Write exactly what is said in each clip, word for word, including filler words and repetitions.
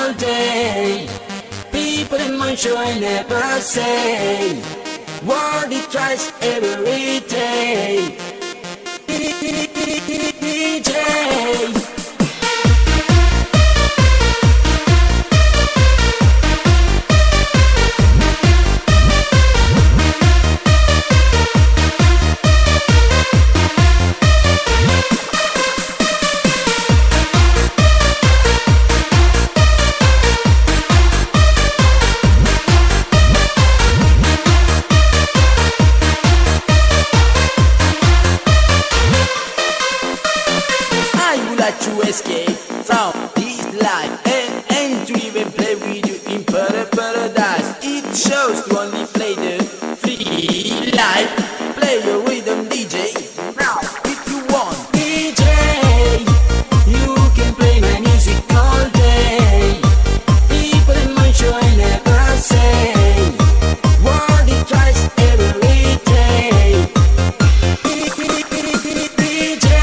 all day. People in my show I never say what it tries every day. D J. To escape from this life and, and to even play with you in para paradise. It shows to only play the free life. Play your rhythm, D J. Now, if you want, D J, you can play my music all day. People in my show I never say what it tries every day. D J.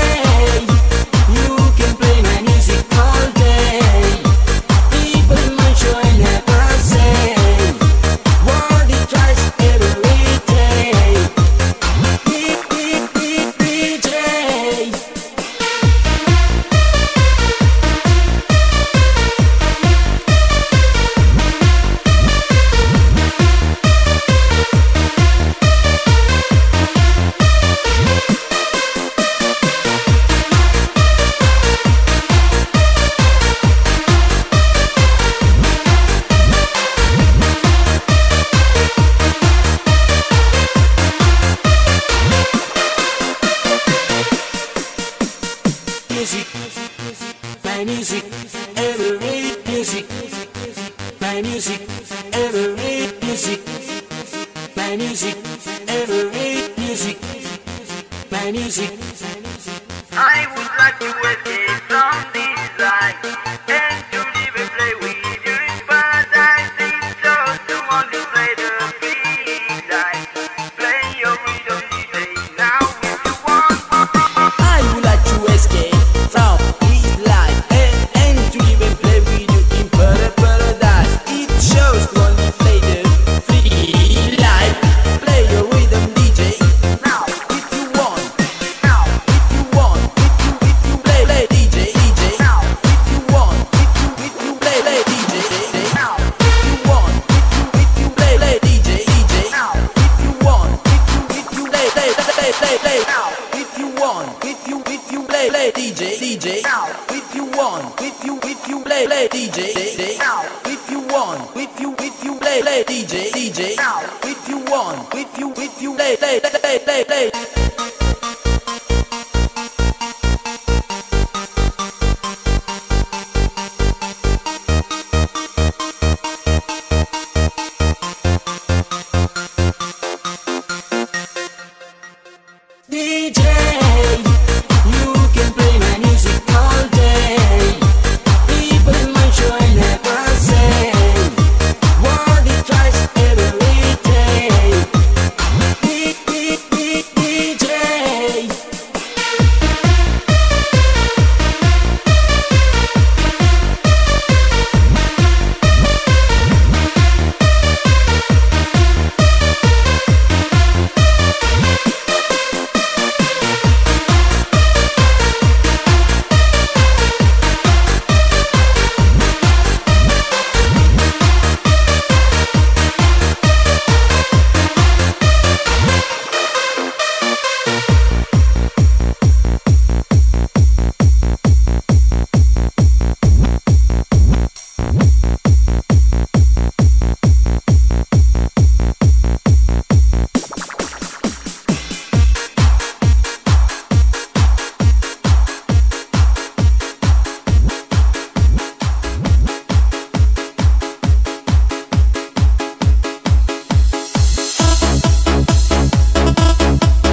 Music, my music, every music, my music, every music, my music, every music, my music. I would like to escape from this life and to live and play with you in paradise. It's just to only play the free life. Play your rhythm, D J. Now if you want, I would like to escape from this life and, and to live and play with you in para paradise. It shows to only play the free life. Play your rhythm, D J. Now, if you want, now, if you want, if you if you play play D J, D J. Now, if you want, if you if you play play D J, D J. Now, if you want, if you if you play play D J, D J. Now, if you want, if you if you play play play play play. Now, if you want, if you if you play play D J, D J. Now, if you want, if you if you play play D J, D J. Now, if you want, if you if you play play D J, D J. Now, if you want, if you if you play play play play play.